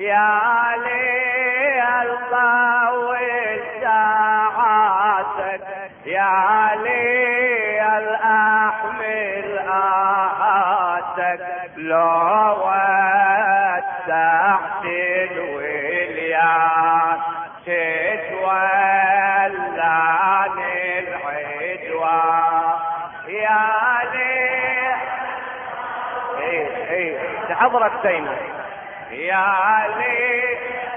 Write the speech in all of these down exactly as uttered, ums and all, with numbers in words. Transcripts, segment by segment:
يا ليل طول ساعاتك، يا ليل احمل آهاتك، لو وسعت الوليان تتولاني العدوان. يا ليل ايه ايه تحضرك دايما. يا ليل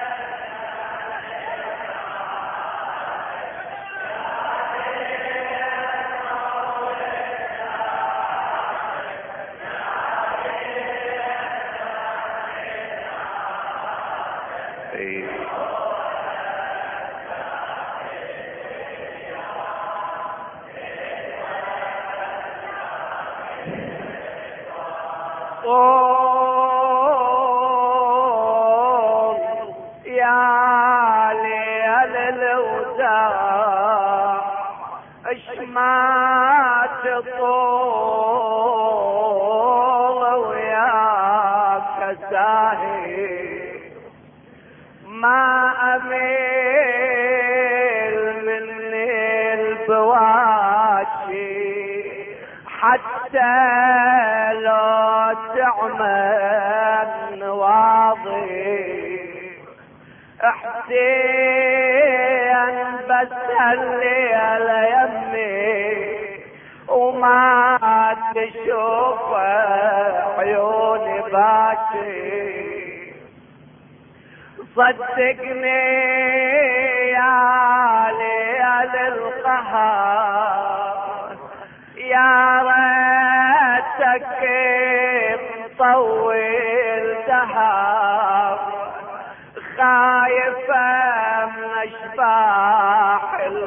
ايه طول يا ليل الوداع، اش ما تطول وياك ساهي، ما اميل من البواشي حتى لو تعمل واضي. احسين بس هالليل يمي وما تشوف عيوني باشي، صدقني يا ليل القهر، يا ريتك مطول دهر، خايفة من اشباح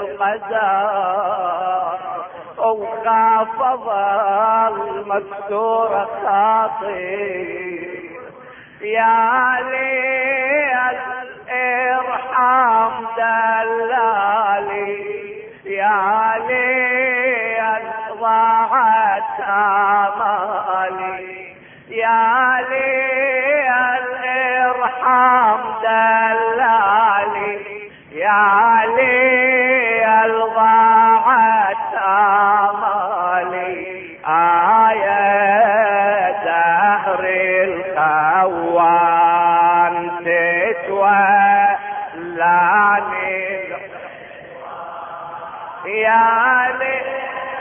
القدر، وخاف اظل مكسورة خاطر. يا ليل ارحم دلالي، يا ليل ضاعت امالي، يا ليل ارحم دلالي، يا ليل ضاعت امالي. آية دهر الخوان تتولاني، يا ليل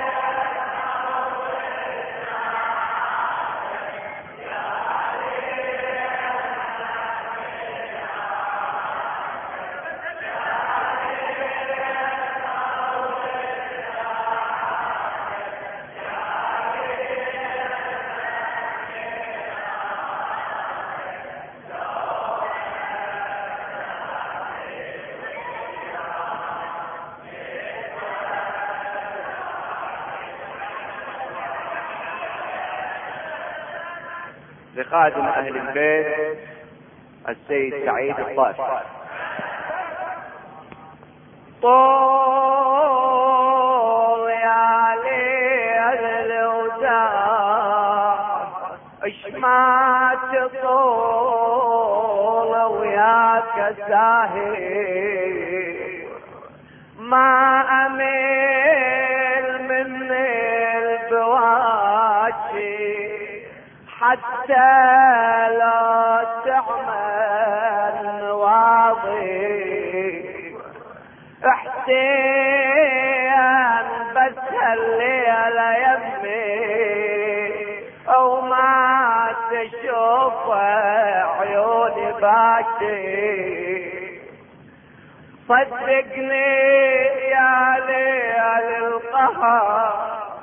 لخادم اهل البيت السيد سعيد الطائفي. طول يا ليل الوداع، اش ما تطول وياك ساهي، ما اميل من البواشي حتى لا تعمل واضي. احسين بس هالليل يمي وما تشوف عيوني باشي، صدقني يا ليل القهر،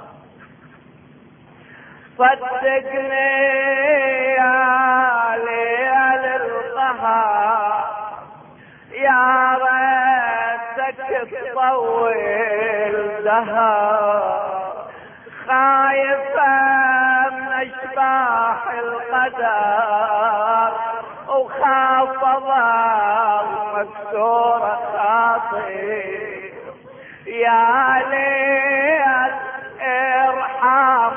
صدقني يا ليل القهر، يا ريتك تطول زهر، خايفة من اشباح القدر، وخاف ظل مكسورة خاطر. يا ليل ارحم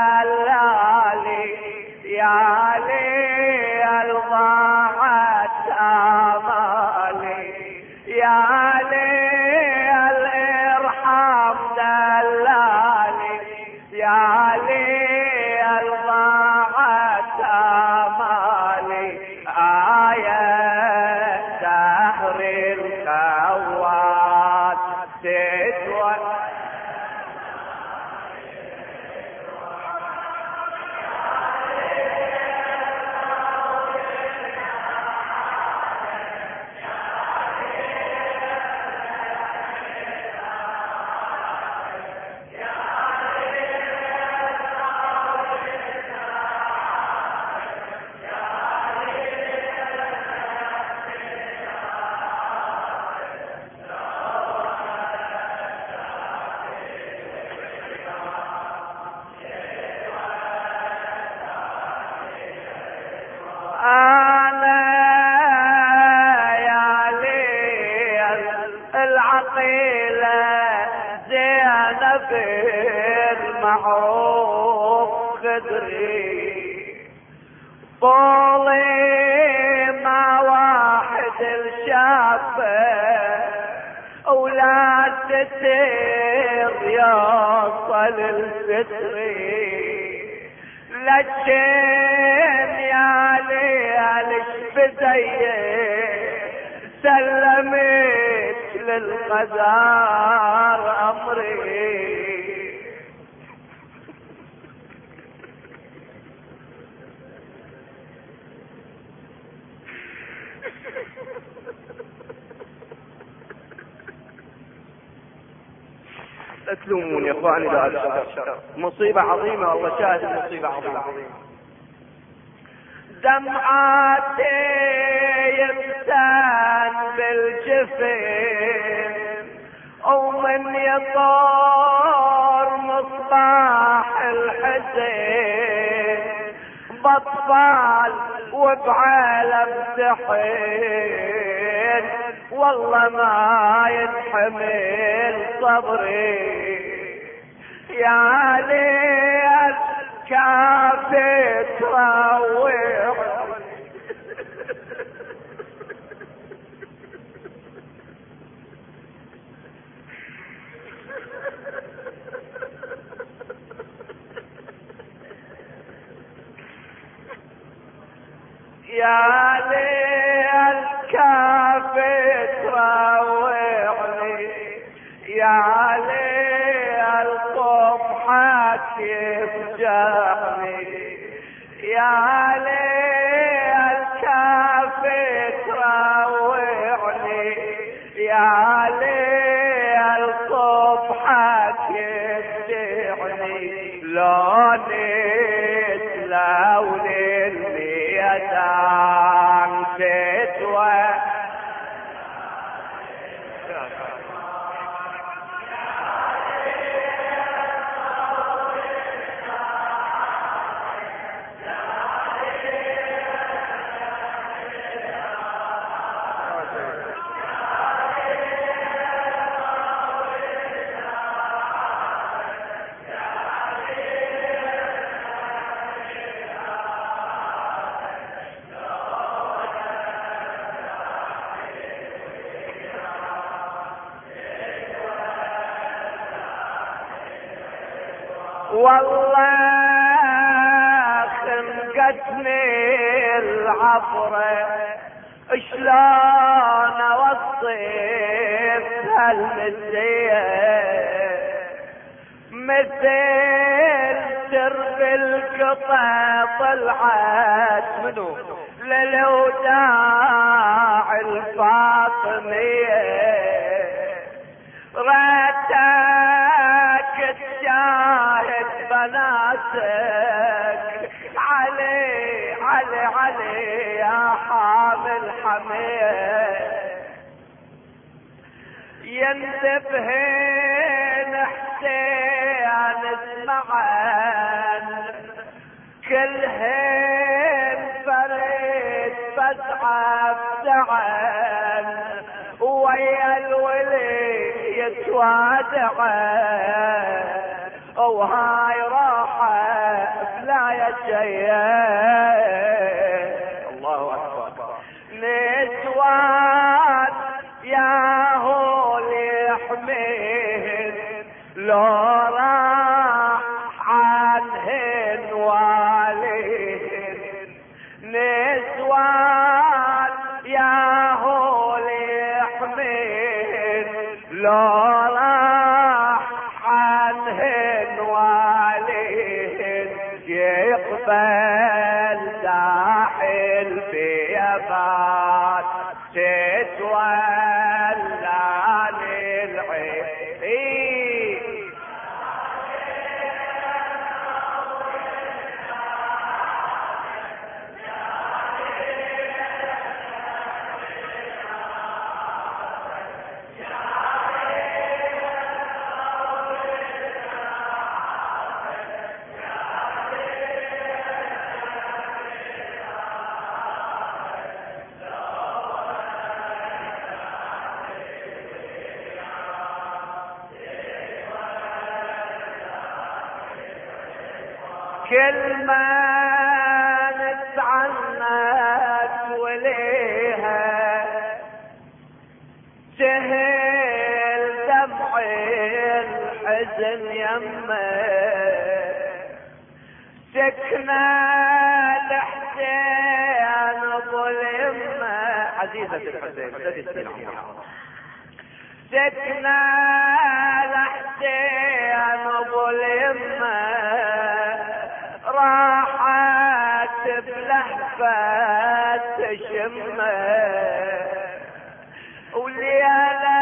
دلالي، يا ليل ضاعت آية دهر الخوات تتوى المعروف قدري طولي ما واحد الشافه ولا تسير يوصل الستري لجين يا ليالش بزيه سلمت للقدر امري. لا تلومون يا اخواني، لا الشر مصيبة عظيمة، والله شاهد مصيبة عظيمة. دمعاتي يمتان بالجفن ومن يطور مصباح الحزن بطفال وبعالم سحين والله ما يتحمل صبري يا ليل كافي تروح يا ليل كافي تروحني يا ليل طمحك يفجعني يا ليل كافي تروحني يا ليل طمحك يفجعني لوني تلوني الميدان تتوى والله خنقتني العبرة شلون اوصف هالمزية مثل درب القطع طلعت منو للوداع الفاطمية راتك تشاهد بناتك علي علي علي يا حامل حميه ينتبهين حسين اسمعن كلهن فريد بسعى بسعن ويا الولي يتوادعن وهاي راحة بلا يجيه الله أكبر نسوان يا هو اللي يحميهن لو راح عنهن واليهن نسوان لو راح عنهن واليهن يقبل ساحل في يبات تتولى للعين. كل ما نتعنت وليها سهل دمعي الحزن يمه سكنة الحسين ظلمه عزيزة الحسين سكنة الحسين ظلمه راحت بلهفة تشمه وليلة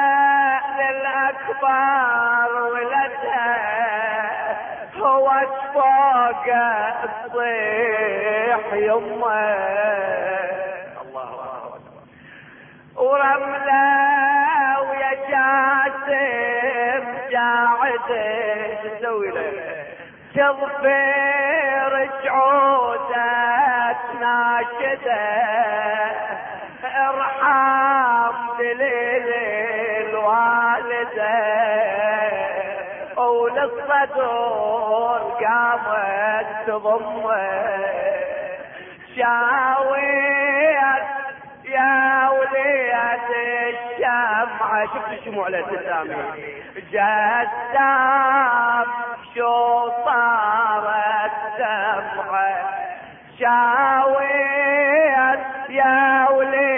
للأكبر ولدها هو فوق الصيح يمه الله أكبر ورملة ويا جاسم جاعده تسوي له تغفر جعودك ناشده ارحم دليل الوالده وللصدور قامت تضمه شاويت يا وليد الشمعة شفت الشموع اللي قدامي جسام شو صارت دمعة شاويت يا وليد